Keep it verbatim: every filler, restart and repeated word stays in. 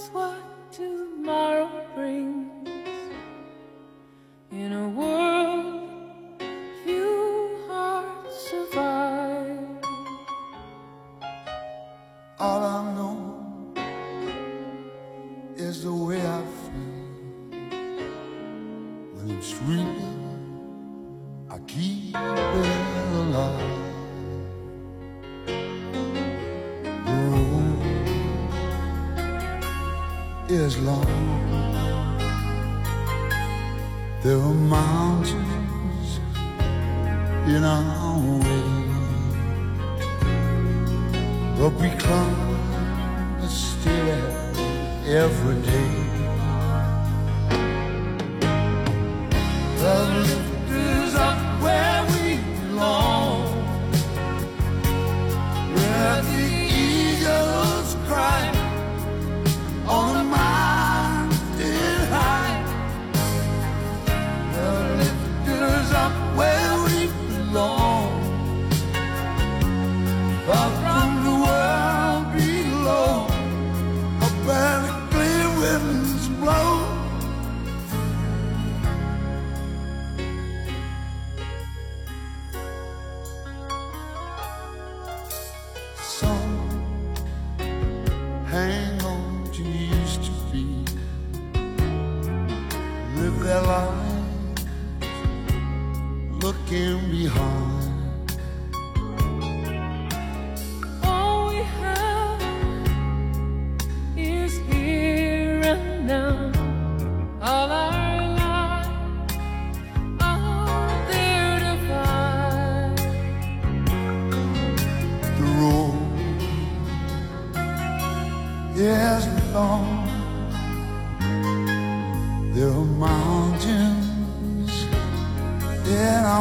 knows what tomorrow brings? In a world few hearts survive. All I know is the way I feel when it's real. I keep it alive. The road is long. There are mountains in our way, but we climb still every day. The lift is up where we belong, where the eagles cry on a mountain high. The lift is up where we belong, far from the world below, up where the clear winds blow. Some hang on to used to be, live their lives looking behind. All we have is here and now. All our lives are there to find. The road is long. There are mountains in our